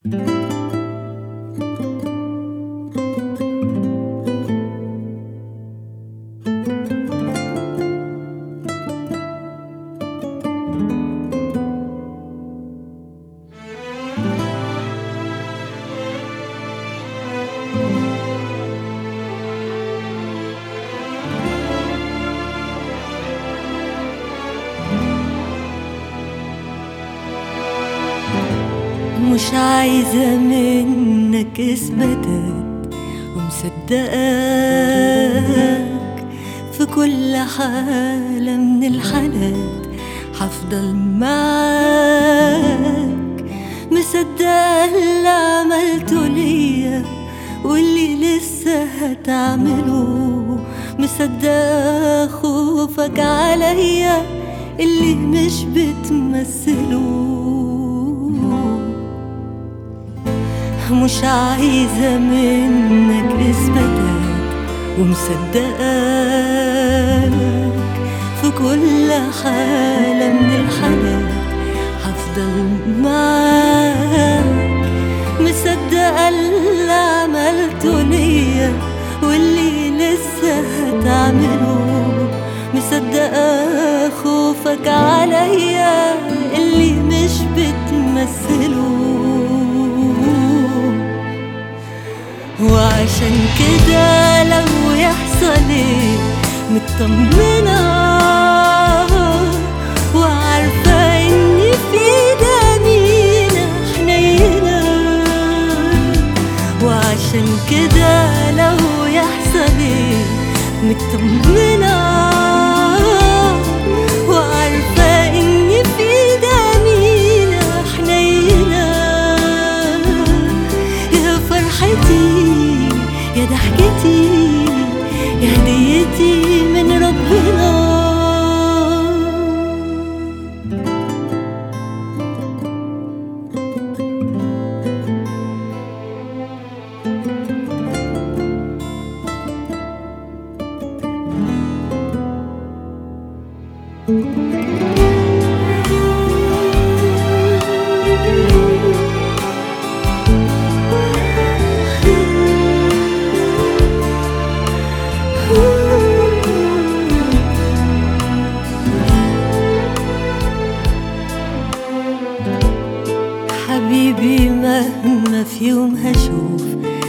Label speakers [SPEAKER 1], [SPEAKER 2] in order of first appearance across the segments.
[SPEAKER 1] مش عايزة منك إثباتات ومصدقاك في كل حالة من الحالات هفضل معاك، مصدقة اللي عملته ليا واللي لسه هتعمله، مصدقة خوفك عليا اللي مش بتمثله. مش عايزة منك إثباتات ومصدقاك في كل حالة من الحالات هفضل معاك، مصدقة اللي عملته ليا واللي لسه هتعمله، مصدقة خوفك عليا اللي مش بتمثله. وعشان كده لو يحصل ايه مطمنة وعارفة اني في ايدينا حنينة. وعشان كده لو يحصل ايه مطمنة وعارفة اني في ايدينا حنينة. يا فرحتي يا ضحكتي يا هديتي من ربنا. حبيبي مهما في يوم هشوف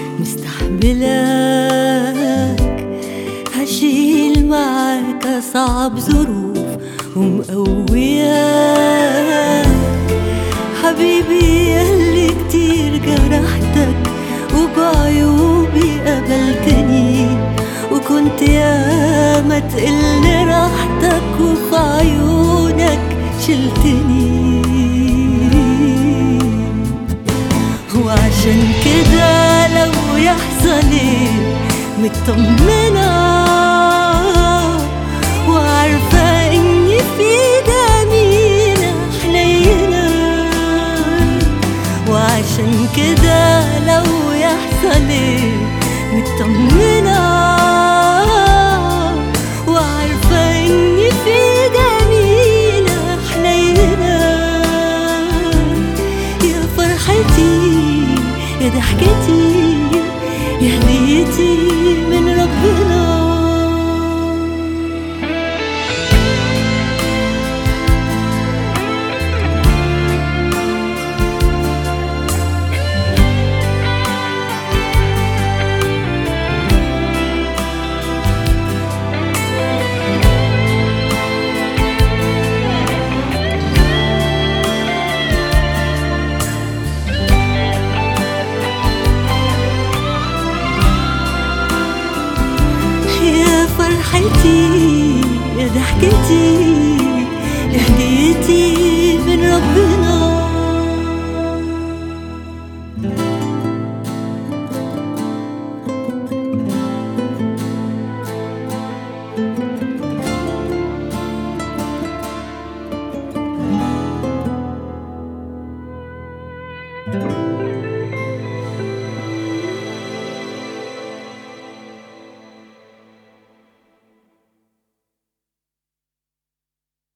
[SPEAKER 1] مستحملك، هشيل معاك أصعب ظروف ومقوياك. حبيبي ياللي كتير جرحتك وبعيوبي قبلتني، وكنت ياما تقلني راحتك وفي عيونك شلتني. وعشان كده لو يحصل ايه مطمنة وعارفة اني في ايدينا حنينة. وعشان كده لو يحصل ايه مطمنة وعارفة اني في ايدينا حنينة. يا فرحتي يا ضحكتي يا هديتي من ربنا. فرحتي يا ضحكتي